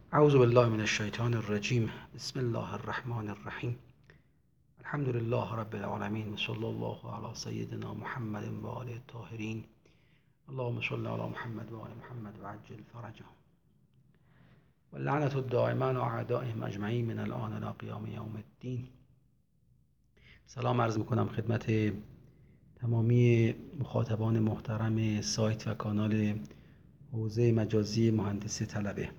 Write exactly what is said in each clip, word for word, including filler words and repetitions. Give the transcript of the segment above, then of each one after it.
اعوذ بالله من الشیطان الرجیم. بسم الله الرحمن الرحیم. الحمد لله رب العالمین و صلی الله علی سیدنا محمد و آله الطاهرین. اللهم صل علی محمد و آل محمد و عجل فرجهم و لعنة الدائمة و اعدائهم اجمعین من الان الی قیام یوم الدین. سلام عرض میکنم خدمت تمامی مخاطبان محترم سایت و کانال حوزه مجازی مهندسی طلبه.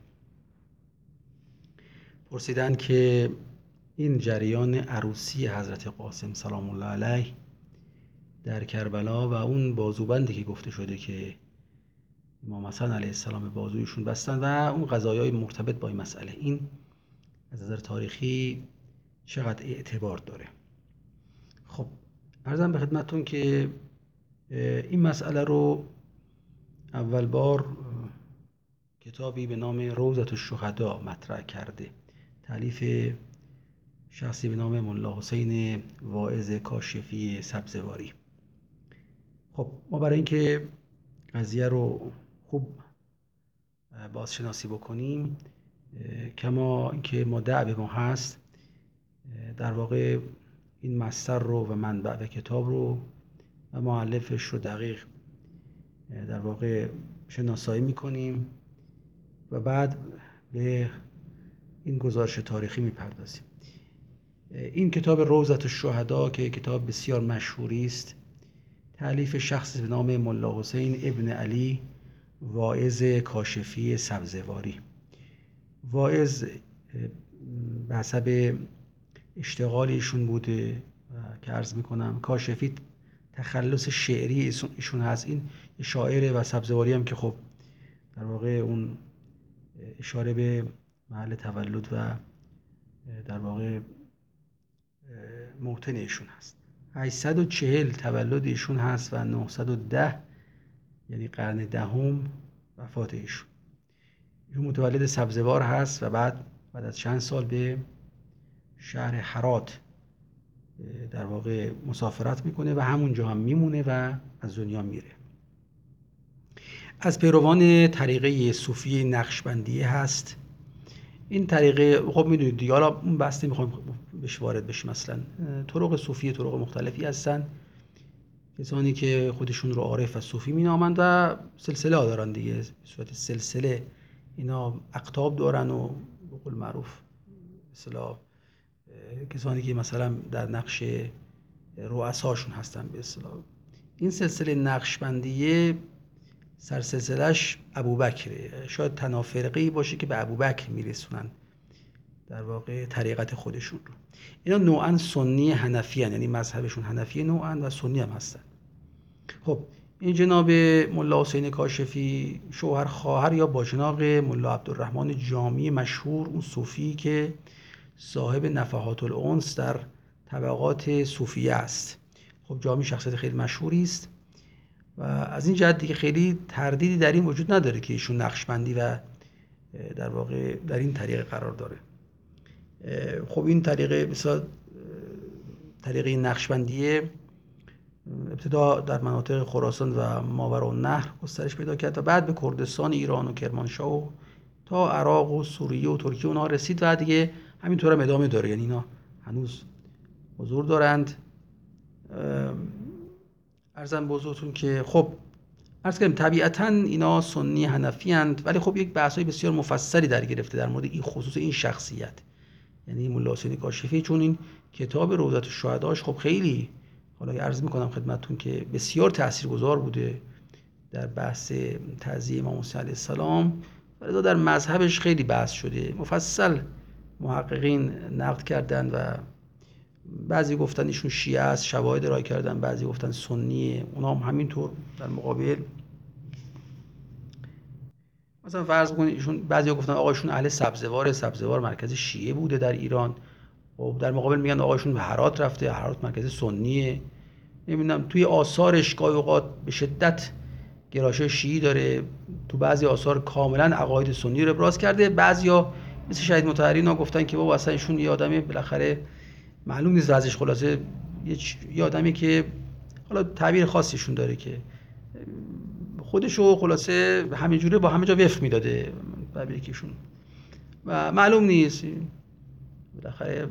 پرسیدن که این جریان عروسی حضرت قاسم سلام الله علیه در کربلا و اون بازوبندی که گفته شده که امام حسن علیه السلام بازویشون بستن و اون قضایای مرتبط با این مسئله، این از نظر تاریخی چقدر اعتبار داره؟ خب عرضم به خدمتتون که این مسئله رو اول بار کتابی به نام روضة الشهداء مطرح کرده، تالیف شخصی به نام ملا حسین واعظ کاشفی سبزواری. خب ما برای اینکه قضیه رو خوب بازشناسی بکنیم، کما اینکه ما دعوه ما هست، در واقع این مصدر رو و منبع و کتاب رو و مؤلفش رو دقیق در واقع شناسایی میکنیم و بعد به این گزارش تاریخی میپردازیم. این کتاب روضة الشهداء که کتاب بسیار مشهوری است، تالیف شخصی به نام ملا حسین ابن علی واعظ کاشفی سبزواری. واعظ به حسب اشتغال ایشون بوده که عرض میکنم، کاشفی تخلص شعری ایشون هست. این شاعره و سبزواری هم که خب در واقع اون اشاره به محل تولد و در واقع موطن ایشون هست. هشتصد و چهل تولد ایشون هست و نهصد و ده یعنی قرن دهم وفات ایشون. ایشون متولد سبزوار هست و بعد بعد از چند سال به شهر هرات در واقع مسافرت میکنه و همونجا هم میمونه و از دنیا میره. از پیروان طریقه صوفی نقشبندیه هست. این طریقه خب میدونید دیگه، حالا اون بحث نمیخوایم بهش وارد بشیم. مثلا طرق صوفی طرق مختلفی هستن، کسانی که خودشون رو عارف و صوفی مینامند و سلسله ها دارن دیگه، به صورت سلسله اینا اقطاب دارن و به قول معروف مثلا کسانی که مثلا در نقش رؤساشون هستن به اصطلاح. این سلسله نقشبندیه سرسلسلش ابوبکره، شاید تنها فرقه‌ای باشه که به ابوبکر میرسونن در واقع طریقت خودشون رو. اینا نوعاً سنی حنفی هن، یعنی مذهبشون حنفی نوعاً و سنی هم هستن. خب این جناب ملا حسین کاشفی شوهر خواهر یا باجناق ملا عبدالرحمن جامی مشهور، اون صوفی که صاحب نفحات الانس در طبقات صوفیه است. خب جامی شخصیت خیلی مشهوری است و از این جهت دیگه خیلی تردیدی در این وجود نداره که ایشون نقشبندی و در واقع در این طریقه قرار داره. خب این طریقه مثلا طریقه نقشبندیه ابتدا در مناطق خراسان و ماوراءالنهر گسترش پیدا کرد و بعد به کردستان ایران و کرمانشاه و تا عراق و سوریه و ترکیه اونها رسید و دیگه همینطور هم ادامه داره، یعنی اینا هنوز حضور دارند. عرضم به حضورتون که خب عرض کردم طبیعتاً اینا سنی حنفی اند، ولی خب یک بحث‌های بسیار مفصلی در گرفته در مورد این خصوص این شخصیت، یعنی ملا حسین کاشفی، چون این کتاب روضة الشهداءش خب خیلی، حالا عرض میکنم خدمتتون که بسیار تاثیرگذار بوده در بحث تعزیه امام حسین علیه السلام، ولی در مذهبش خیلی بحث شده، مفصل محققین نقد کردن و بعضی گفتن ایشون شیعه است، شواهد ارائه کردن، بعضی گفتن سنیه، اونا هم همینطور در مقابل. مثلا فرض کنید ایشون بعضیا گفتن آقایشون اهل سبزوار، سبزوار مرکز شیعه بوده در ایران، و در مقابل میگن آقایشون به هرات رفته، هرات مرکز سنیه. نمیدونم توی آثارش گاهی اوقات به شدت گرایش شیعی داره، تو بعضی آثار کاملا عقاید سنی رو ابراز کرده. بعضیا مثل شهید مطهری ها گفتن که بابا اصلا ایشون یه آدمی بالاخره معلوم نیست ازش، خلاصه یه آدمی که حالا تعبیر خاصیشون داره که خودشو خلاصه همینجوره با همه جا وفق میداده، تعبیری که ایشون و معلوم نیست بالاخره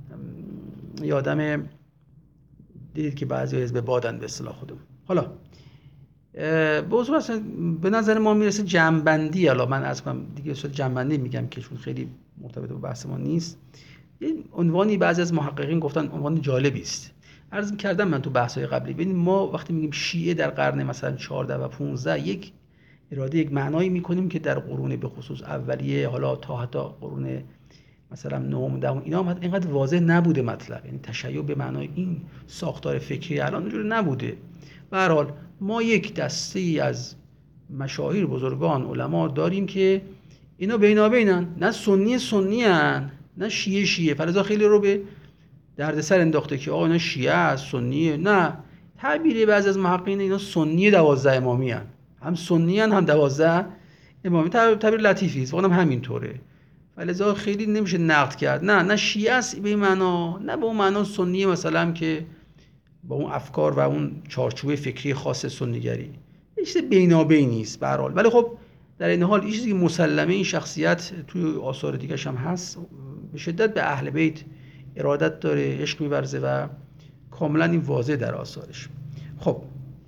یادم دیدید که بعضی حزب بادن به اصطلاح خودم. حالا موضوع اصلا به نظر ما میرسه جمع‌بندی. حالا من از کنم دیگه صورت جمع‌بندی میگم که چون خیلی مرتبط با بحث ما نیست. این عنوانی بعضی از محققین گفتن عنوان جالبی است. عرض کردم من تو بحث‌های قبلی، ببین ما وقتی میگیم شیعه در قرن مثلا چهارده و پانزده یک اراده یک معنایی میکنیم که در قرون به خصوص اولیه، حالا تا حتی قرون مثلا نهم دهم اینا هم اینقدر واضح نبوده مطلب، یعنی تشیع به معنای این ساختار فکری الان اونجوری نبوده. به هر حال ما یک دسته از مشاهیر بزرگان علما داریم که اینا بینابینن، نه سنی سنی ان نه شیعه شیعه. فلذا خیلی رو به دردسر انداخته که آقا اینا شیعه است سنیه. نه، تعبیر بعضی از محققین اینا سنی دوازده امامی ان، هم سنی ان هم دوازده امامی. تعبیر لطیفی است، واقعا همینطوره. فلذا خیلی نمیشه نقد کرد. نه نه شیعه است به این معنا، نه به اون معنا سنی مثلا که با اون افکار و اون چارچوب فکری خاص سنیگری. یه چیز بینابینی است به هر حال. ولی خب در این حال این چیزی که مسلمه این شخصیت توی آثار دیگه‌ش هم هست، به شدت به اهل بیت ارادت داره، عشق می‌ورزه و کاملا این واضح در آثارش. خب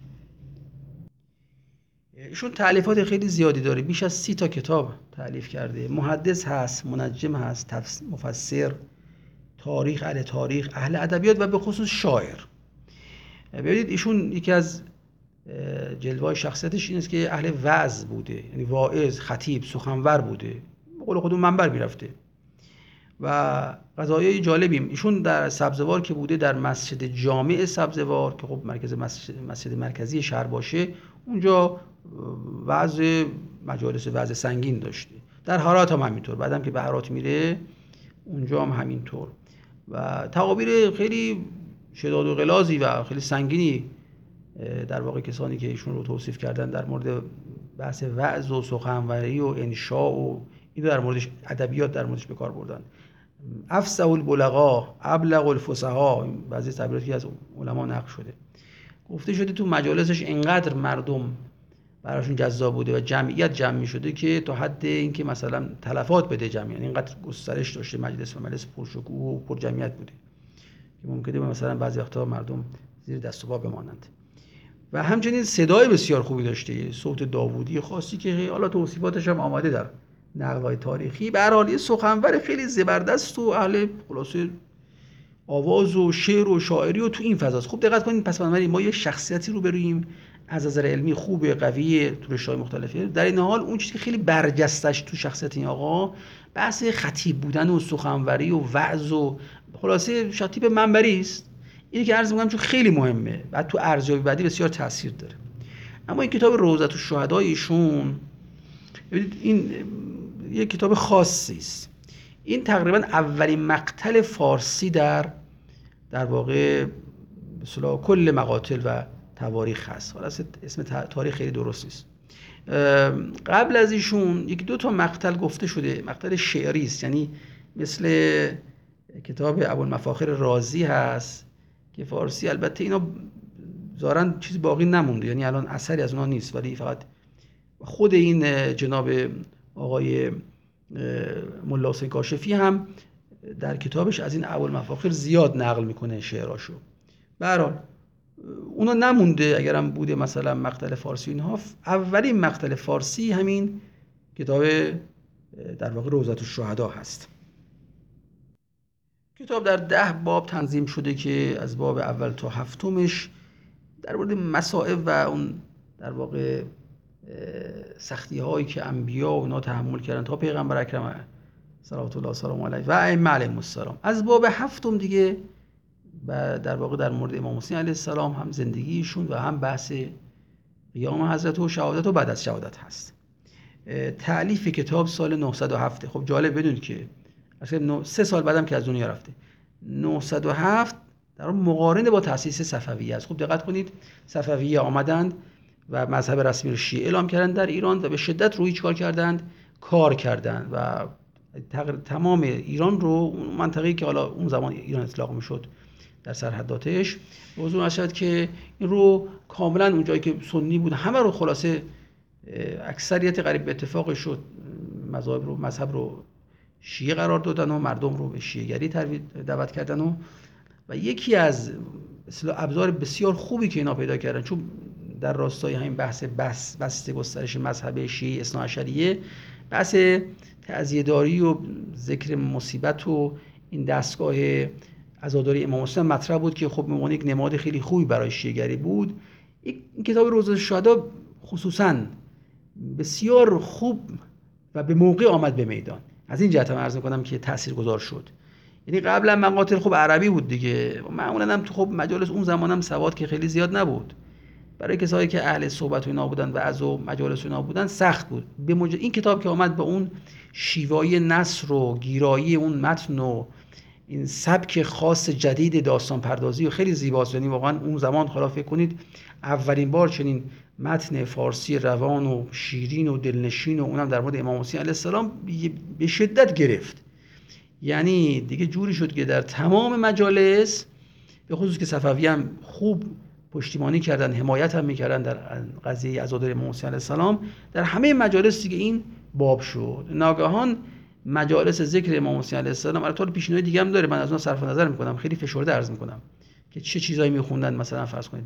ایشون تألیفات خیلی زیادی داره، بیش از سی تا کتاب تألیف کرده. محدث هست، منجم هست، مفسر، تاریخ، اهل تاریخ، اهل ادبیات و به خصوص شاعر. ببینید ایشون یکی از جلوه‌های شخصیتش این است که اهل وعظ بوده، یعنی واعظ، خطیب، سخنور بوده، به قول خودمون منبر میرفته. و قضایای جالبیم ایشون در سبزوار که بوده، در مسجد جامع سبزوار که خب مرکز مسجد مرکزی شهر باشه، اونجا وعظ، مجالس وعظ سنگین داشته. در هرات هم همینطور، بعدم که به هرات میره اونجا هم همینطور. و تعابیر خیلی شداد و غلاظی و خیلی سنگینی در واقع کسانی که ایشون رو توصیف کردن در مورد بحث وعظ و سخنوری و انشاء و اینو در موردش ادبیات در موردش به کار بردن. افصح البلغا، ابلغ الفصحا، بعضی تعبیراتی که از علما نقل شده. گفته شده تو مجالسش اینقدر مردم براشون جذاب بوده و جمعیت جمع می شده که تا حد اینکه مثلا تلفات بده جمعیت، یعنی اینقدر گسترش داشته مجلس و مجلس پرشکوه و پر جمعیت بوده که ممکنه مثلا بعضی وقتا مردم زیر دست و پا بمانند. و همچنین صدای بسیار خوبی داشته، صوت داوودی خاصی که حالا توصیفاتش هم آمده در نقل‌های تاریخی. به هر حال یه سخنور خیلی زبردست و اهل خلاصه آواز و شعر و شاعری و تو این فضاست. خوب دقت کنید، پس بنابراین ما یه شخصیتی رو برویم از نظر علمی خوبه، قویه، تو رشته‌های مختلفه. در این حال اون چیزی که خیلی برجستش تو شخصیت این آقا بحث خطیب بودن و سخنوری و وعظ و خلاصه شاتیپ منبری است. اینی که عرض می‌کنم چون خیلی مهمه، بعد تو ارزیابی بعدی بسیار تاثیر داره. اما این کتاب روضة الشهداء ایشون، ببینید این یک کتاب خاصی است. این تقریبا اولین مقتل فارسی در در واقع مثلا کل مقاتل و تواریخ هست. حالا اسم تاریخ خیلی درست نیست. قبل از ایشون یک دو تا مقتل گفته شده، مقتل شعری است، یعنی مثل کتاب ابوالمفاخر رازی هست که فارسی، البته اینا ظاهرا چیزی باقی نمونده، یعنی الان اثری از اونها نیست، ولی فقط خود این جناب آقای ملا حسین کاشفی هم در کتابش از این ابوالمفاخر زیاد نقل میکنه شعراشو. به هر حال اونا نمونده، اگرم بوده مثلا مقتل فارسی اینها. اولین مقتل فارسی همین کتاب در واقع روضة الشهداء هست. کتاب در ده باب تنظیم شده که از باب اول تا هفتمش در مورد مصائب و اون در واقع سختی هایی که انبیا و اونا تحمل کردن تا پیغمبر اکرم صلوات الله سلام علیه و ائمه علیهم السلام. از باب هفتم دیگه و در واقع در مورد امام حسین علیه السلام هم زندگیشون و هم بحث قیام حضرت و شهادت و بعد از شهادت هست. تألیف کتاب سال نهصد و هفت. خب جالب بدونید که اصلا سه سال بعدم که از دنیا رفته. نهصد و هفت در مقارنه با تأسیس صفویه است. خوب دقت کنید، صفویه آمدند و مذهب رسمی رو شیعه اعلام کردند در ایران و به شدت روی چیکار کردند؟ کار کردند و تمام ایران رو، منطقه‌ای که حالا اون زمان ایران اطلاق میشد در سرحداتش، موضوع شد که این رو کاملا اون جایی که سنی بود همه رو خلاصه اکثریت قریب به اتفاق شد مذهب رو مذهب رو شیعه قرار دادن و مردم رو به شیعه‌گری دعوت کردن و و یکی از اصطلاح ابزار بسیار خوبی که اینا پیدا کردن، چون در راستای همین بحث بس بست گسترش مذهب شیعه اثناعشریه، بحث تعزیه‌داری و ذکر مصیبت و این دستگاه عزاداری امام حسین مطرح بود که خب به یک نماد خیلی خوبی برای شیعه‌گری بود. این کتاب روضة الشهدا خصوصاً بسیار خوب و به موقع آمد به میدان. از این جهت هم عرض می‌کنم که تاثیرگذار شد. یعنی قبلا مقاتل خب عربی بود دیگه، معمولاً هم تو خب مجالس اون زمان هم سواد که خیلی زیاد نبود، برای کسایی که اهل صحبت و اینا بودن و از و مجالس اینا بودن سخت بود. به مج... این کتاب که آمد به اون شیوایی نثر و گیرایی اون متن و این سبک خاص جدید داستان پردازی و خیلی زیباست. یعنی واقعا اون زمان حالا فکر کنید اولین بار چنین متن فارسی روان و شیرین و دلنشین و اونم در مورد امام حسین علیه السلام به شدت گرفت. یعنی دیگه جوری شد که در تمام مجالس، به خصوص که صفوی هم خوب پشتیبانی کردن، حمایت هم میکردن در قضیه عزاداری امام حسین علیه السلام، در همه مجالس دیگه این باب شد. ناگهان مجالس ذکر امام حسین علیه السلام البته پیشنهاد دیگه هم داره، من از اون صرف نظر میکنم، خیلی فشرده عرض میکنم که چه چیزایی میخوندن. مثلا فرض کنید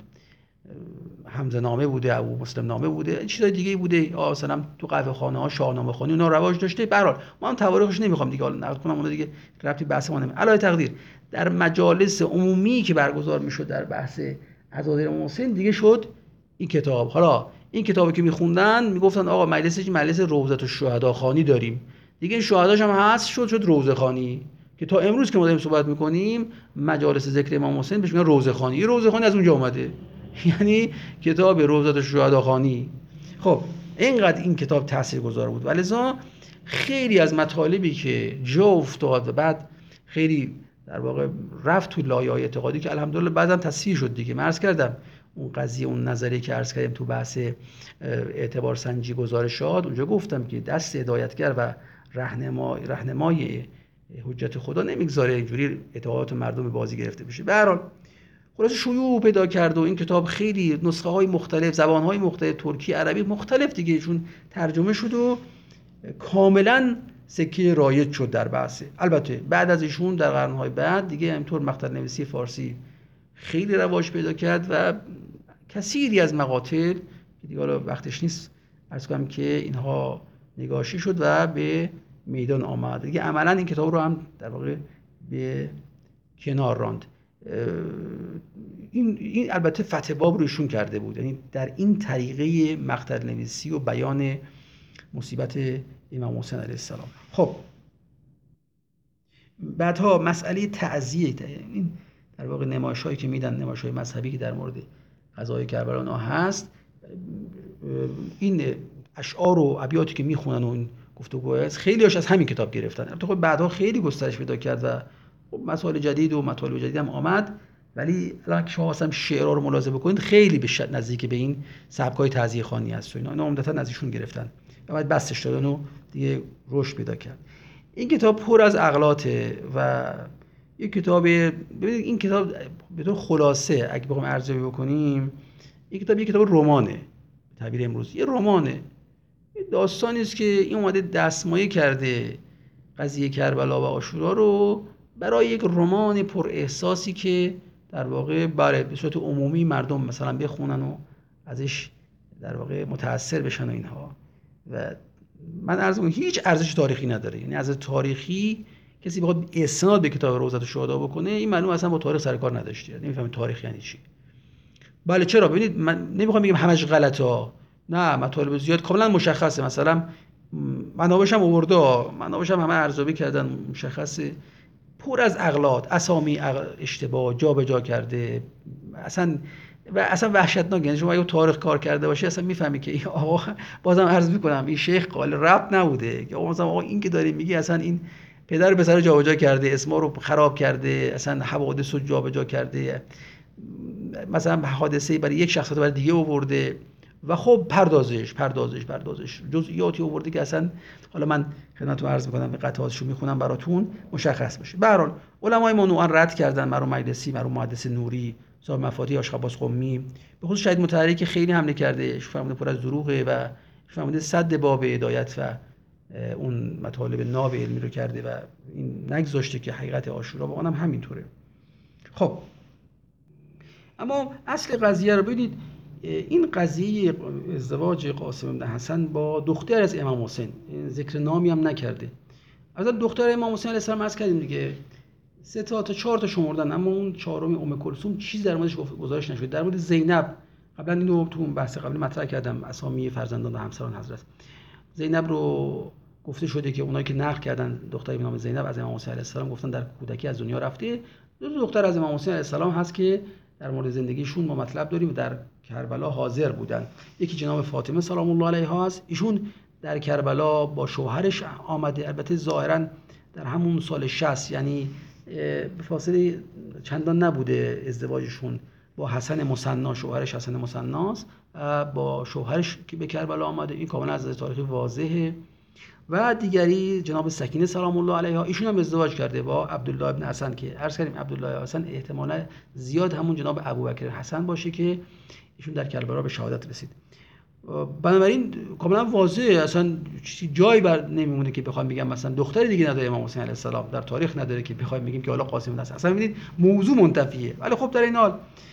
حمزه نامه بوده، ابو مسلم نامه بوده، چیزای دیگه بوده، مثلا تو قهوه خانه ها شاهنامه خوانی اونا رواج داشته. به هر حال ما هم تواریخش نمیخوام دیگه حالا نقد کنم، اون دیگه ربطی بحث ما نمیشه. علاوه تقدیر در مجالس عمومی که برگزار میشد در بحث عزاداری امام حسین دیگه شد این کتاب. حالا این کتابی که میخوندن میگفتن آقا مجلس مجلس روضة الشهدا خوانی داریم دیگه، این شهداش هم هست، شد شد روضه خوانی، که تا امروز که ما داریم صحبت میکنیم مجالس ذکر امام حسین بهش میگن روضه خوانی. این روضه خوانی از اونجا اومده، یعنی کتاب روضة الشهدا خوانی. خب اینقدر این کتاب تاثیرگذار بود و لذا خیلی از مطالبی که جا افتاد و بعد خیلی در واقع رفت تو لایه‌های اعتقادی که الحمدلله بعدم تصحیح شد دیگه. من عرض کردم اون قضیه، اون نظریه که عرض کردیم تو بحث اعتبار سنجی گزارشات، اونجا گفتم که دست هدایتگر و راهنمای راهنمای حجت خدا نمیگذاره اینجوری اعتقادات مردم به بازی گرفته بشه. به هر حال خلاص شیوع پیدا کرد و این کتاب خیلی نسخه های مختلف، زبان های مختلف، ترکی، عربی مختلف دیگه چون ترجمه شد و کاملا سکه رایج شد در بحث. البته بعد از ایشون در قرن‌های بعد دیگه همینطور مقطع نویسی فارسی خیلی رواج پیدا کرد و کثیری از مقاتل که دیگه حالا وقتش نیست عرض کنم که اینها نگاشی شد و به میدان آمد دیگه. عملا این کتاب رو هم در واقع به کنار راند. این این البته فتح باب رو ایشون کرده بود، یعنی در این طریقه مقطع نویسی و بیان مصیبت امام حسین علیه السلام. خب بعدها مسئله تعزیه، این در واقع نمایش‌هایی که میدن، نمایش‌های مذهبی که در مورد غزوه کربلا هست، این اشعار و ابیاتی که میخونن و این گفتگوها هست خیلی‌هاش از همین کتاب گرفتن. البته خب بعدها خیلی گسترش پیدا کرد و مسائل جدید و مطالب جدید هم آمد، ولی الان که شما مثلا شعرها رو ملاحظه بکنید خیلی به نزدیک به این سبک‌های تعزیه خوانی هست و اینا، اینا عمدتاً از ایشون گرفتن و بعد بستش دادن و دیگه رشد پیدا کرد. این کتاب پر از اغلاطه و یک کتاب، ببینید این کتاب به طور خلاصه اگه بخوایم ارزیابی بکنیم، این کتاب یک کتاب رمانه، به تعبیر امروز یه رمانه. داستانی است که این اومده دستمایه کرده قضیه کربلا و عاشورا رو برای یک رمان پر احساسی که در واقع برای به صورت عمومی مردم مثلا بخونن و ازش در واقع متاثر بشن و اینها. و من عرض می‌کنم هیچ ارزش تاریخی نداره، یعنی از تاریخی کسی بخواد استناد به کتاب روضة الشهدا بکنه این معلومه اصلا با تاریخ سر کار نداشته، یعنی نمی‌فهمه تاریخ یعنی چی. بله چرا؟ ببینید من نمی‌خوام بگم همش غلطه، نه مطالب زیاد کاملا مشخصه، مثلا منابعش هم آورده، منابعش هم همه ارزیابی کردن مشخصه، پر از اغلاط، اسامی اشتباه جابجا کرده، اصلا و اصلا وحشتناک. یعنی شما اگه تاریخ کار کرده باشی اصلا میفهمی که این آقا، بازم عرض میکنم این شیخ قال ربط نبوده که آقا مثلا آقا این که داری میگی اصلا این پدر و پسر جابجا کرده، اسما رو خراب کرده، اصلا حوادث رو جابجا کرده، مثلا حادثه برای یک شخصیت برای دیگه آورده و خب پردازش پردازش پردازش جزئیاتی آورده که اصلا حالا من خدمتتون عرض میکنم به قطعاتشو میخونم براتون مشخص بشه. به هر حال علمای ما نوعا رد کردن، مرحوم مجلسی، مرحوم محدث نوری، صاحب مفاتیح آشخباز قمی، به خصوص شهید مطهری که خیلی حمله کرده، فرموده پر از دروغه و فرموده سد باب هدایت و اون مطالب ناب علمی رو کرده و این نگذاشته که حقیقت عاشورا واقعا هم همینطوره. خب اما اصل قضیه رو ببینید، این قضیه ازدواج قاسم بن حسن با دختر از امام حسین، ذکر نامی هم نکرده. از دختر امام حسین علیه السلام عرض کردیم دیگه، سه تا تا چهار تا شمردن، اما اون چهارمی ام کلثوم چیز در موردش گزارش نشده. در مورد زینب قبلا اینو تو بحث قبلی مطرح کردم، اسامی فرزندان و همسران حضرت. زینب رو گفته شده که اونایی که نقل کردن دختری به نام زینب از امام حسین علیه السلام گفتن در کودکی از دنیا رفته. دو دختر از امام حسین علیه السلام هست که در مورد زندگیشون ما مطلب داریم و در کربلا حاضر بودن. یکی جناب فاطمه سلام الله علیها است، ایشون در کربلا با شوهرش آمده، البته ظاهرا در همون سال شصت، یعنی به فاصله چندان نبوده ازدواجشون با حسن مثنا، شوهرش حسن مثناست، با شوهرش که به کربلا آمده، این کاملا از نظر تاریخی واضحه. و دیگری جناب سکینه سلام الله علیها، ایشون هم ازدواج کرده با عبدالله ابن حسن که عرض کردیم عبدالله حسن احتمالاً زیاد همون جناب ابوبکر حسن باشه که ایشون در کربلا به شهادت رسید. بنابراین کاملا واضحه، اصلا جایی بر نمیمونه که بخوایم بگم مثلا دختر دیگه نداره امام حسین علیه السلام، در تاریخ نداره که بخوایم بگیم که حالا قاسم است. اصلا ببینید موضوع منتفیه. ولی خب در این حال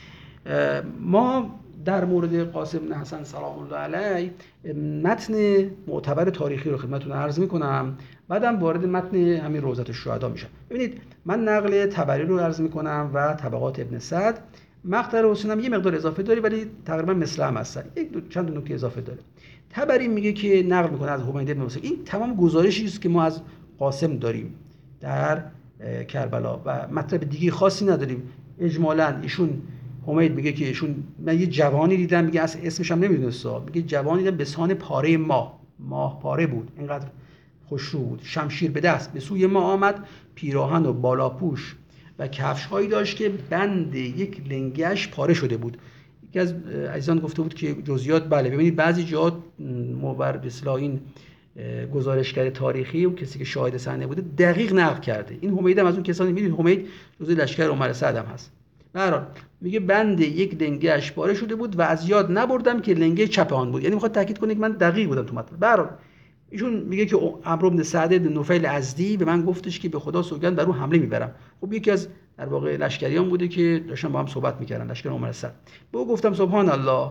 ما در مورد قاسم بن حسن سلام الله علیه متن معتبر تاریخی رو خدمتتون عرض میکنم، بعدم وارد متن همین روضة الشهدا میشم. ببینید من نقل طبری رو عرض میکنم و طبقات ابن سعد. مقطع حسین هم یه مقدار اضافه داره ولی تقریبا مثل هم هستن، یک دو چند نکته اضافه داره. طبری میگه که نقل میکنه از حمید بن مسلم، این تمام گزارشی است که ما از قاسم داریم در کربلا و مطلب دیگه خاصی نداریم. اجمالاً ایشون حمید میگه که ایشون من یه جوانی دیدم، میگه اصلا اسمش هم نمیدونست، میگه جوانی دیدم به سان پاره ماه، ماه پاره بود، اینقدر خوشرو بود، شمشیر به دست به سوی ما آمد، پیراهن و بالاپوش و کفش هایی داشت که بند یک لنگش پاره شده بود. یکی از عزیزان گفته بود که جزئیات بله، ببینید بعضی جاها مبر به اصطلاح این گزارشگر تاریخی و کسی که شاهد صحنه بوده دقیق نقل کرده. این حمید هم از اون کسانی، میدونید حمید جزء لشکر عمر سعد هم هست. به هر حال میگه بند یک لنگش پاره شده بود و از یاد نبردم که لنگه چپ آن بود، یعنی میخواد تاکید کنه که من دقیق بودم تو مطلب. به هر حال ایشون میگه که عمرو بن سعد بن نفیل ازدی به من گفتش که به خدا سوگند بر او حمله میبرم. خب یکی از در واقع لشکریان بوده که داشتن با هم صحبت میکردن، لشکر عمر سعد. به او گفتم سبحان الله،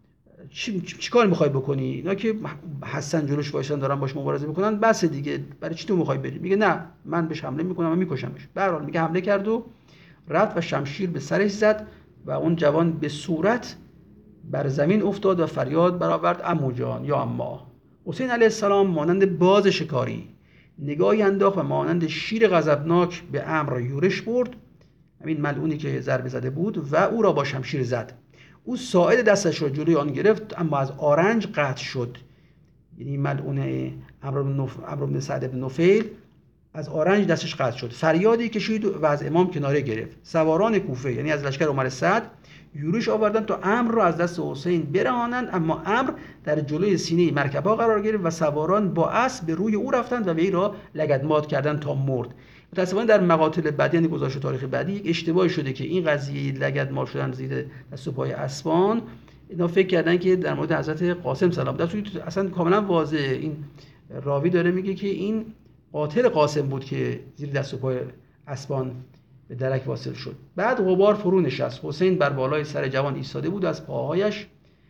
چی چیکار میخوای بکنی؟ اینا که حسن جلوش وایسن دارن باش مبارزه میکنن، بس دیگه، برای چی تو میخوای بری؟ میگه نه من بهش حمله میکنم و میکشمش. به هر حال میگه حمله کرد و رفت و شمشیر به سرش زد و اون جوان به صورت بر زمین افتاد و فریاد برآورد عمو جان یا اما. حسین علیه السلام مانند باز شکاری نگاهی انداخت و مانند شیر غضبناک به عمرو یورش برد، همین ملعونی که ضربه زده بود، و او را با شمشیر زد. او ساعد دستش را جلوی آن گرفت اما از آرنج قطع شد، یعنی ملعون عمرو بن سعد بن نفیل از آرنج دستش قطع شد. فریادی کشید و از امام کناره گرفت. سواران کوفه یعنی از لشکر عمر سعد یورش آوردن تا عمرو را از دست حسین برهانند، اما عمرو در جلوی سینه مرکب‌ها قرار گرفت و سواران با اسب به روی او رفتند و وی را لگدمات کردند تا مرد. متأسفانه در مقاتل بعدی، یعنی گزارش تاریخ بعدی، یک اشتباهی شده که این قضیه لگدمات شدن زیر دست و پای اسبان، اینا فکر کردن که در مورد حضرت قاسم سلام، در صورتی اصلا کاملا واضحه. این راوی داره میگه که این قاتل قاسم بود که زیر دست و پای اسبان به درک واصل شد. بعد غبار فرو نشست. حسین بر بالای سر جوان ایستاده بود از پاهایش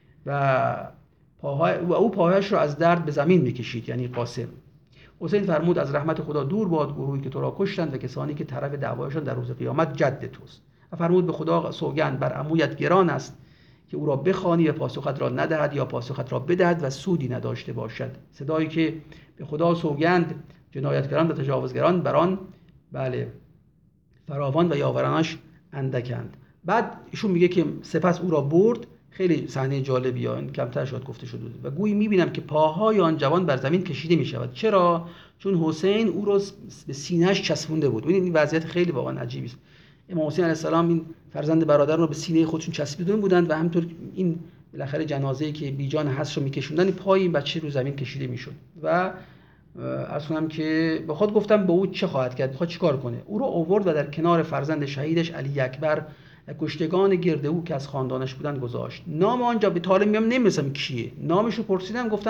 و پاهای و او پاهایش را از درد به زمین میکشید، یعنی قاسم. حسین فرمود از رحمت خدا دور باد گروهی که تو را کشتند و کسانی که طرف دعوایشان در روز قیامت جد توست. و فرمود به خدا سوگند بر عمویت گران است که او را بخوانی و پاسخت را ندهد یا پاسخت را بدهد و سودی نداشته باشد. صدایی که به خدا سوگند جنایتگران و تجاوزگران بران بله فراوان و یاورانش اندکند. بعد ایشون میگه که سپس او را برد. خیلی صحنه جالبی ها، این کمتر شاید گفته شده بود. و گویی میبینم که پاهای آن جوان بر زمین کشیده میشود. چرا؟ چون حسین او را به سینه‌اش چسبونده بود. ببینید این وضعیت خیلی واقعا عجیبی است. امام حسین علیه السلام این فرزند برادر رو به سینه خودشون چسبیده بودند و همینطور این بالاخره جنازه‌ای که بیجان هست رو میکشوندن، پای این بچه رو زمین کشیده میشد. و عرض کنم که به خود گفتم به او چه خواهد کرد، میخواد چیکار کنه. او رو آورد و در کنار فرزند شهیدش علی اکبر و کشتگان گرد او که از خاندانش بودن گذاشت. نام آنجا به طالب میام نمیرسم کیه، نامش رو پرسیدم، گفتن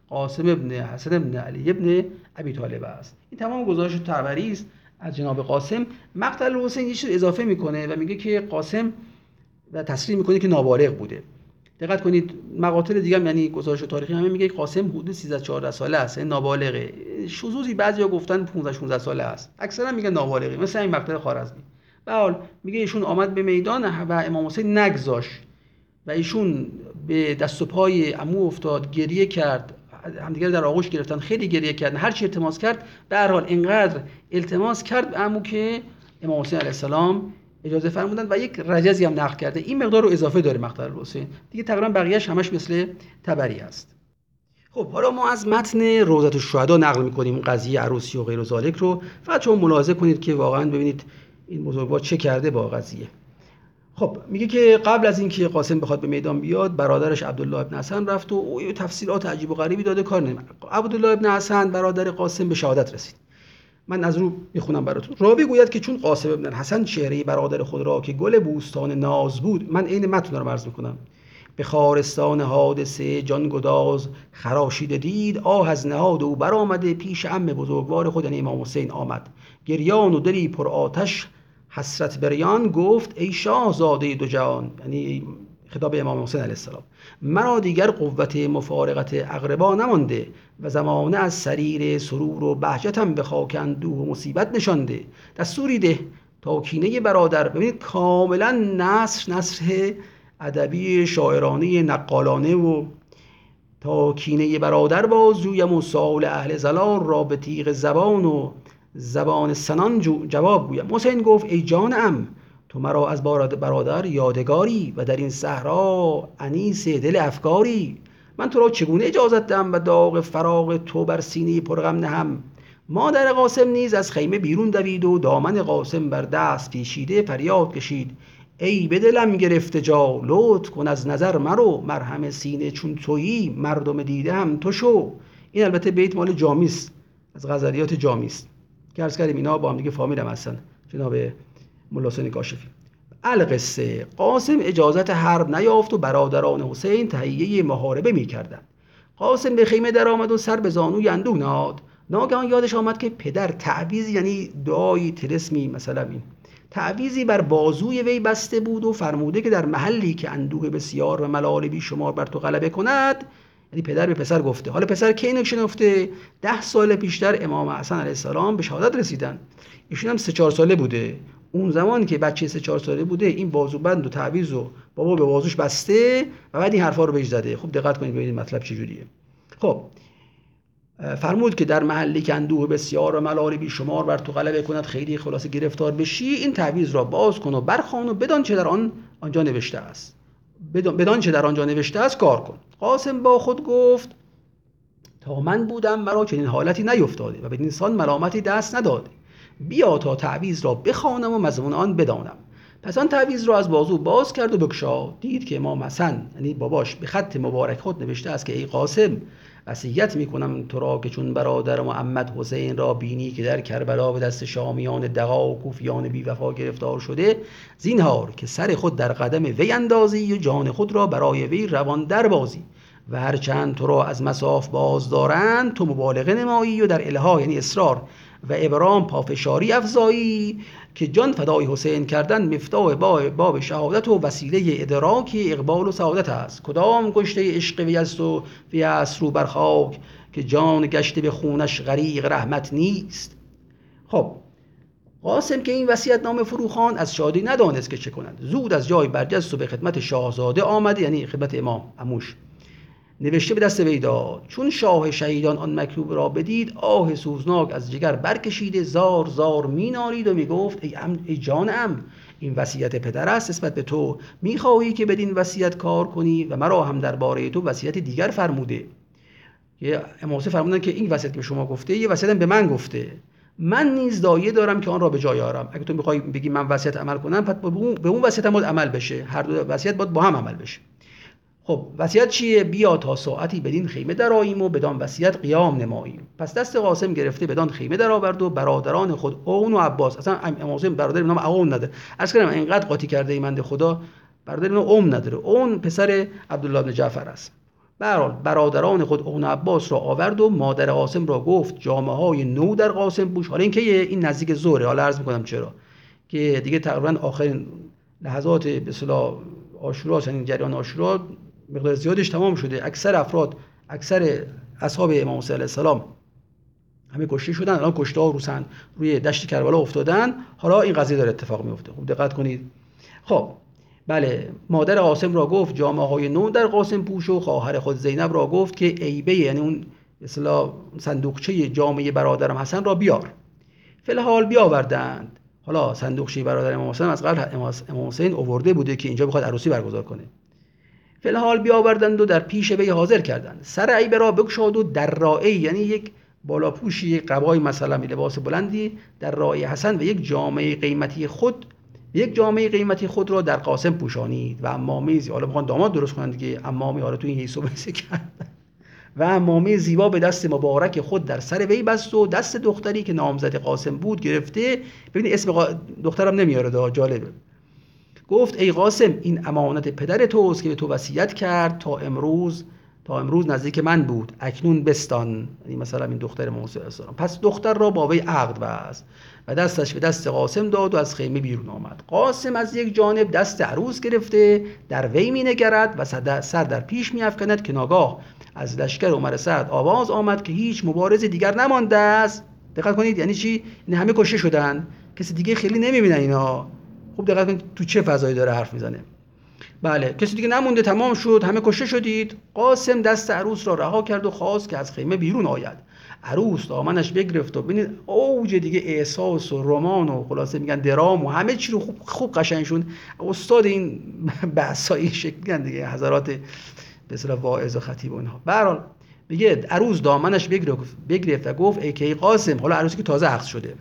قاسم ابن حسن ابن علی ابن ابی طالب است. این تمام گزارش طبری است از جناب قاسم. مقتل حسین یه چیز اضافه میکنه و میگه که قاسم و تصریح میکنه که نابالغ بوده. دقت کنید مقاطع دیگه هم یعنی گزارش تاریخی همه میگه قاسم حدود سیزده چهارده ساله است، این نابالغه. شذوذی بعضیا گفتن پانزده شانزده ساله است، اکثرا میگن نابالغه، مثل این مقتل خوارزمی. به حال میگه ایشون آمد به میدان و امام حسین نگذاشت و ایشون به دست و پای عمو افتاد، گریه کرد، همدیگه در آغوش گرفتن، خیلی گریه کردن، هر چی التماس کرد. به هر حال اینقدر التماس کرد به عمو که امام حسین علیه السلام اجازه فرمودن و یک رجزی هم نقل کرده. این مقدار رو اضافه داره مقتل حسین دیگه، تقریبا بقیه‌اش همش مثل طبری است. خب حالا ما از متن روضة الشهدا نقل می‌کنیم قضیه عروسی و غیر و ذالک رو، فقط شما ملاحظه کنید که واقعا ببینید این بزرگوار چه کرده با قضیه. خب میگه که قبل از اینکه قاسم بخواد به میدان بیاد، برادرش عبدالله ابن حسن رفت و او تفسیرات عجیب و غریبی داده، کار نمی‌کنه. عبدالله ابن حسن برادر قاسم به شهادت رسید. من از رو میخونم براتون. راوی گوید که چون قاسم ابن الحسن چهره برادر خود را که گل بوستان ناز بود، من عین متن رو عرض میکنم، به خارستان حادثه جان گداز خراشیده دید، آه از نهاد او برآمده پیش عم بزرگوار خود یعنی امام حسین آمد، گریان و دلی پر آتش حسرت بریان، گفت ای شاهزاده دو جهان، یعنی خطاب امام حسین علیه السلام، مرا دیگر قوت مفارقت اقربا نمانده و زمانه از سریر سرور و بهجتم به خاک اندوه و مصیبت نشانده، دستوری ده تا کینه برادر. ببینید کاملا نثر نثر ادبی شاعرانه نقالانه و تا کینه برادر باز جویم و سؤال اهل زلال را به تیغ زبان و زبان سنان جواب گویم. حسین گفت ای جان ام، تو مرا از برادر یادگاری و در این صحرا انیس دل افکاری، من تو را چگونه اجازت دهم و داغ فراق تو بر سینه پرغم نهم. مادر قاسم نیز از خیمه بیرون دوید و دامن قاسم بر دست پیچیده فریاد کشید ای به دلم گرفته جا، لطف کن از نظر مرو، مرهم سینه چون تویی مردم دیده هم تو شو. این البته بیت مال جامی است، از غزلیات جامی است که عرض کردیم اینا با هم دیگه فامیل هم هستن، جناب ملا حسین کاشفی. القصه قاسم اجازت حرب نیافت و برادران حسین تهیه محاربه می‌کردند. قاسم به خیمه در آمد و سر به زانوی اندوه نهاد. ناگهان یادش آمد که پدر تعویذ یعنی دعای طلسمی مثلا این تعویذی بر بازوی وی بسته بود و فرموده که در محلی که اندوه بسیار و ملال بی شمار بر تو غلبه کند، یعنی پدر به پسر گفته. حالا پسر کی اینو شنفته؟ ده سال پیشتر امام حسن علیه السلام به شهادت رسیدن، ایشون هم سه چهار ساله بوده. اون زمان که بچه سه چهار ساله بوده این بازوبند و تعویذ و بابا به بازوش بسته و بعد این حرفا رو بهش زده. خوب دقت کنید ببینید مطلب چجوریه. خب فرمود که در محلی که اندوه بسیار و ملال بی شمار بر تو غلبه کند، خیلی خلاصه گرفتار بشی، این تعویذ را باز کن و برخوان و بدان چه در آن آنجا نوشته است، بدان, بدان چه در آنجا نوشته است کار کن. قاسم با خود گفت تا من بودم مرا چنین حالتی نیفتاده و بدین سان ملامتی دست نداده، بیا تا تعویذ را بخوانم و مضمون آن بدانم. پس آن تعویذ را از بازو باز کرد و بگشاد، دید که امام حسن یعنی باباش به خط مبارک خود نوشته است که ای قاسم، وصیت میکنم تو را که چون برادرم محمد حسین را بینی که در کربلا به دست شامیان دغا و کوفیان بی وفا گرفتار شده، زینهار که سر خود در قدم وی اندازی و جان خود را برای وی روان در بازی و هرچند تو را از مصاف باز دارند تو مبالغه نمایی و در الها یعنی اصرار و ابرام پافشاری افزایی که جان فدای حسین کردن مفتاح باب شهادت و وسیله ادراک اقبال و سعادت است. کدام کشته عشق وی است و وی است رو بر خاک که جان گشته به خونش غریق رحمت نیست. خب قاسم که این وصیت نامه فروخوان از شادی ندانست که چه کند، زود از جای برجست و به خدمت شاهزاده آمد، یعنی خدمت امام عموش، نوشته به دست وی داد. چون شاه شهیدان آن مکتوب را بدید آه سوزناک از جگر برکشیده زار زار مینالید و میگفت ای, ای جان ام، این وصیت پدر است نسبت به تو، میخواهی که بدین وصیت کار کنی و مرا هم درباره تو وصیت دیگر فرموده. که امام حسین فرمودن که این وصیت که به شما گفته یه وصیت به من گفته، من نیز دایه دارم که آن را به جای آورم. اگه تو میخوای بگی من وصیت عمل کنم پس به اون وصیت هم عمل بشه، هر دو وصیت باید با هم عمل بشه. خب وصیت چیه؟ بیا تا ساعتی بدین خیمه درآییم و بدان وصیت قیام نماییم. پس دست قاسم گرفته بدان خیمه درآورد و برادران خود اون و عباس، اصلا امام حسین برادر به نام اون نداره، عرض کردم اینقدر قاطی کرده ایمنده خدا برادر به نام اون نداره، اون پسر عبدالله بن جعفر است. به هر حال برادران خود اون عباس را آورد و مادر قاسم را گفت جامه های نو در قاسم پوش. حالا اینکه این نزدیک ظهره، حالا عرض میکنم چرا، که دیگه تقریبا آخرین لحظات به اصطلاح عاشورا، یعنی جریان عاشورا مقدار زیادش تمام شده، اکثر افراد، اکثر اصحاب امام حسین علیه السلام همه کشته شدن، الان کشته ها روسن روی دشت کربلا افتادن، حالا این قضیه داره اتفاق میفته. خوب دقت کنید. خب بله، مادر قاسم را گفت جامه های نو در قاسم پوش و خواهر خود زینب را گفت که عیبه، یعنی اون اصطلاح صندوقچه جامه برادرم حسن را بیار. فی‌الحال بیاوردند. حالا صندوقچه برادر امام حسین از قبل امام حسین آورده بوده که اینجا بخواد عروسی برگزار کنه. فی‌الحال بیاوردند و در پیش وی حاضر کردند. سر عیبه را بگشاد و در رائه، یعنی یک بالاپوشی، یک قبای مثلا لباس بلندی در رائه حسن و یک جامعه قیمتی خود یک جامعه قیمتی خود را در قاسم پوشانید و عمامه زیبا، حالا میخوان داماد درست کنند دیگه، عمامه حالا تو این حیث و بحث کردن، و عمامه زیبا به دست مبارک خود در سر وی بست و دست دختری که نامزد قاسم بود گرفته. ببینید اسم قا... دخترم نمیاره ده، جالبه. گفت ای قاسم، این امانت پدر توست که به تو وصیت کرد تا امروز تا امروز نزدیک من بود، اکنون بستان. یعنی مثلا این دختر موسی علیه السلام. پس دختر را با وی عقد بست و دستش به دست قاسم داد و از خیمه بیرون آمد. قاسم از یک جانب دست عروس گرفته در وی می نگرد و سر در پیش می افکند که ناگاه از لشکر عمر سعد آواز آمد که هیچ مبارز دیگر نمانده است. دقت کنید، یعنی چی؟ یعنی همه کشته شدن، کسی دیگه خیلی نمیبینن اینا. خوب دقت کنید تو چه فضایی داره حرف میزنه. بله، کسی دیگه نمونده، تمام شد، همه کشته شدید. قاسم دست عروس را رها کرد و خواست که از خیمه بیرون آید. عروس دامنش بگرفت و ببینید اوج دیگه احساس و رمان و خلاصه میگن درام و همه چی رو خوب خوب قشنگ شون. استاد این بحثای شکلی دیگه حضرات به اصطلاح واعظ و خطیب و اینها. به هر حال میگه عروس دامنش بگرفت بگرفت و گفت ای کی قاسم، حالا عروسی که تازه عقد شده،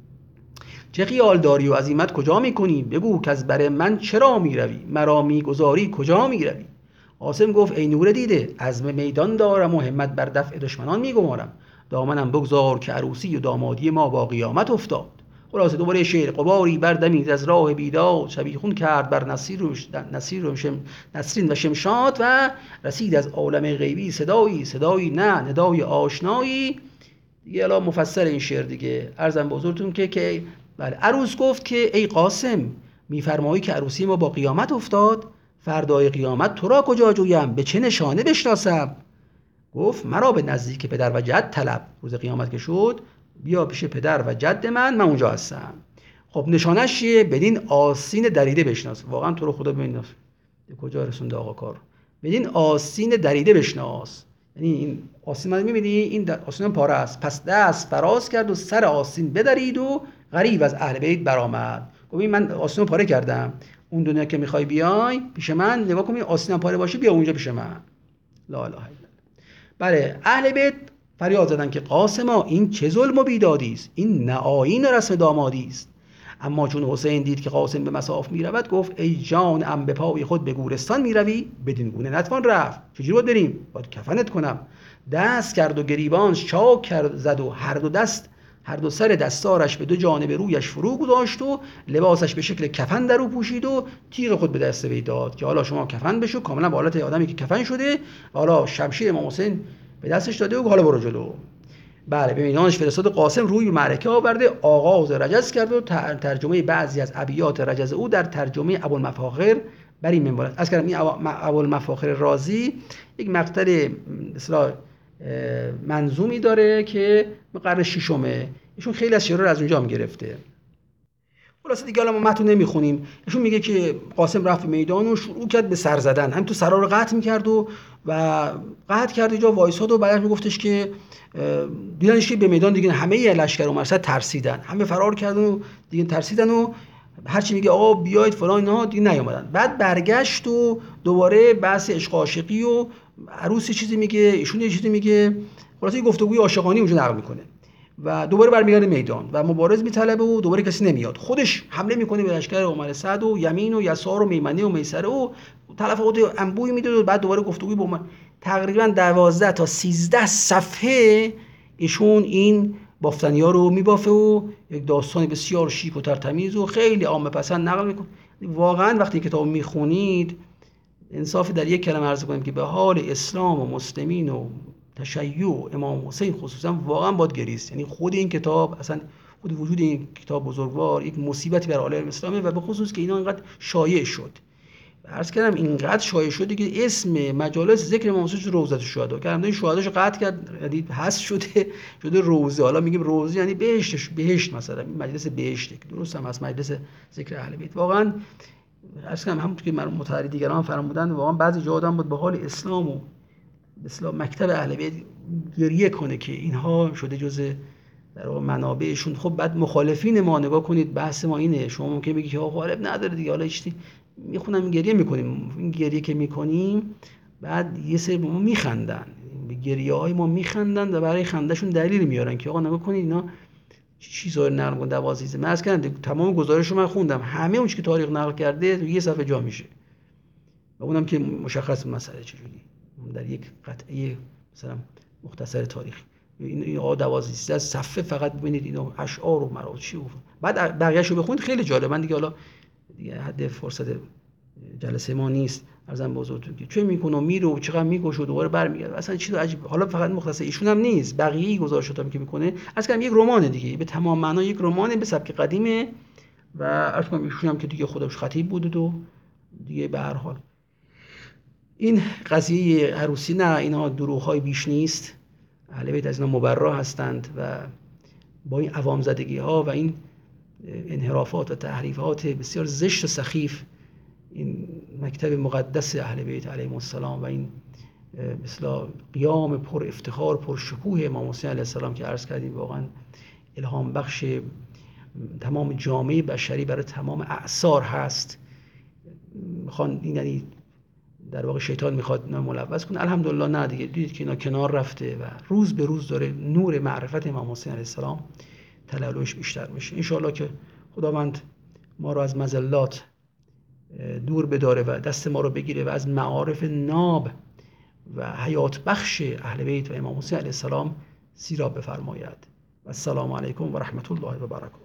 چه خیال داری و عزیمت کجا میکنی؟ بگو که از بر من چرا میروی؟ مرا میگذاری کجا میروی؟ قاسم گفت ای نور دیده، عزم میدان دارم و همت بر دفع دشمنان میگمارم. دامنم بگذار که عروسی و دامادی ما با قیامت افتاد. خلاصه دوباره شعر. غباری بردمید از راه بیداد، شبیخون کرد بر نصیر و نصیر و شم نسرین و شمشاد، و رسید از عالم غیبی صدایی صدایی نه ندای آشنایی. دیگه الان مفسر این شعر دیگه عرضم به حضورتون که که بله، عروس گفت که ای قاسم، میفرمایی که عروسی ما با قیامت افتاد؟ فردای قیامت تو را کجا جویم؟ به چه نشانه بشناسم؟ گفت مرا به نزدیک پدر و جد طلب. روز قیامت که شد بیا پیش پدر و جد من، من اونجا هستم. خب نشانش چیه؟ بدین آستین دریده بشناس. واقعا تو رو خدا ببین کجا رسونده آقا کار. بدین آستین دریده بشناس. یعنی این آستین من میبینی این آستین پاره است. پس دست فراز کرد و سر آستین بدرید و غریب از اهل بیت برآمد. گفت من آستین پاره کردم، اون دنیا که میخوای بیای پیش من، نگاه کن این آستین پاره باشه، بیا اونجا پیش من. لا اله الا الله. بله، اهل بیت فریاد زدن که قاسما این چه ظلم و بیدادی است؟ این نه آیین رسم دامادی است. اما چون حسین دید که قاسم به مصاف میرود، گفت ای جان ام به پای خود به گورستان میروی؟ بدین گونه نتوان رفت. چجوری باید بریم؟ باید کفنت کنم. دست کرد و گریبانش چاک کرد زد و هر دو دست هر دو سر دستارش به دو جانب رویش فرو گذاشت و لباسش به شکل کفن در او پوشید و تیغ خود به دست وی داد که حالا شما کفن بشو، کاملا به حالت آدمی که کفن شده و حالا شمشیر امام حسین به دستش داده و حالا برو جلو. بله، به میدانش فرستاد. قاسم روی به معرکه آورده، آغاز رجز کرد و ترجمه بعضی از ابیات رجز او در ترجمه ابوالمفاخر بر این منوال است. از کردم این ابوالمفاخر رازی یک مقطع اصطلاح منظومی داره که قرن ششمه، ایشون خیلی از شعرها رو از اونجا هم گرفته. خلاصه دیگه الان ما متن نمیخونیم. ایشون میگه که قاسم رفت میدان و شروع کرد به سر زدن، هم تو سرا رو قطع میکرد و و قطع کرد اینجا وایساد و بعدش میگفتش که دیدنش که به میدان دیگه همه لشکر عمر سعد ترسیدن، همه فرار کردن و دیگه ترسیدن و هرچی میگه آقا بیاید فلان اینا دیگه نیومدن. بعد برگشت و دوباره بحث عشق عاشقی و عروسی چیزی میگه، ایشون یه چیزی میگه، خلاصه یه گفتگوی عاشقانه اونجا نقل میکنه و دوباره برمیگرده میدان و مبارز میطلبه و دوباره کسی نمیاد. خودش حمله میکنه به لشکر عمر سعد و یمین و یسار و میمنه و میسره و تلفات انبوهی میده و بعد دوباره گفتگوی با من تقریبا دوازده تا سیزده صفحه ایشون این بافتنیا رو میبافه و یک داستان بسیار شیک و ترتمیز و خیلی عامه پسند نقل میکنه. واقعا وقتی کتاب میخونید انصافی در یک کلمه عرض کنیم که به حال اسلام و مسلمین و تشیع و امام حسین خصوصا واقعا باید گریست. یعنی خود این کتاب، اصلا خود وجود این کتاب بزرگوار یک مصیبتی بر عالم اسلامی و به خصوص که اینا اینقدر شایع شد. عرض کردم اینقدر شایع شده که اسم مجالس ذکر امام حسین روضه الشهدا کردن، شهداشو قطع کرد، یعنی حذف شده شده روضه. حالا میگیم روضه یعنی بهشت، بهشت مثلا مجلس بهشت، درست هم از مجلس ذکر اهل بیت. واقعا عرض کنم همونطور که متحری دیگران فرمودن، واقعا بعضی جا آدم بود به حال اسلام و اسلام مکتب اهل بیت گریه کنه که اینها شده جزء در واقع منابعشون. خب بعد مخالفین ما نگاه کنید، بحث ما اینه، شما ممکن بگید که آقا غالب نداره دیگه، حالا چی میخونم گریه میکنیم. این گریه که میکنیم بعد یه سری ما میخندن، به گریه های ما میخندن و برای خندهشون دلیل میارن که آقا نگاه کنید اینا چیزا رو نقل کنده دوازده من کردم. تمام گزارش رو من خوندم، همه اون چیزی که تاریخ نقل کرده تو یه صفحه جا میشه و اونم که مشخص مسئله چجوری در یک قطعه مثلا مختصر تاریخی. این این آ دوازده صفحه فقط ببینید اینو اشعار و مراجع و بعد بقیه‌شو بخونید خیلی جالب. من دیگه حالا دیگه حد فرصت جلسه ما نیست ارزم بزرگتون که چه میکنه و میره و چقدر میگوشه و دوباره برمیگرده، اصلا چیز عجیب. حالا فقط مختصر ایشون هم نیست، بقیه گزارشاتم که میکنه از کم یک رمان دیگه، به تمام معنا یک رمان به سبک قدیمه و عرض کنم ایشون هم که دیگه خودش خطیب بوده و دیگه به هر حال این قضیه عروسی نه، اینا دروغ‌های بیش نیست. اهل بیت از اینا مبرا هستند و با این عوام زدگی ها و این انحرافات و تحریفات بسیار زشت و سخیف این مکتب مقدس اهل بیت علیهم السلام و این مثلا قیام پر افتخار پر شکوه امام حسین علیه السلام که عرض کردیم واقعا الهام بخش تمام جامعه بشری برای تمام اعصار هست. میخوان این یعنی در واقع شیطان میخواد اینا ملوث کنه، الحمدلله نه دیگه، دیدید که اینا کنار رفته و روز به روز داره نور معرفت امام حسین علیه السلام تلالوش بیشتر میشه. ان شاءالله که خداوند ما رو از مزلات دور بداره و دست ما رو بگیره و از معارف ناب و حیات بخش اهل بیت و امام حسین علیه السلام سیراب بفرماید. و السلام علیکم و رحمت الله و برکاته.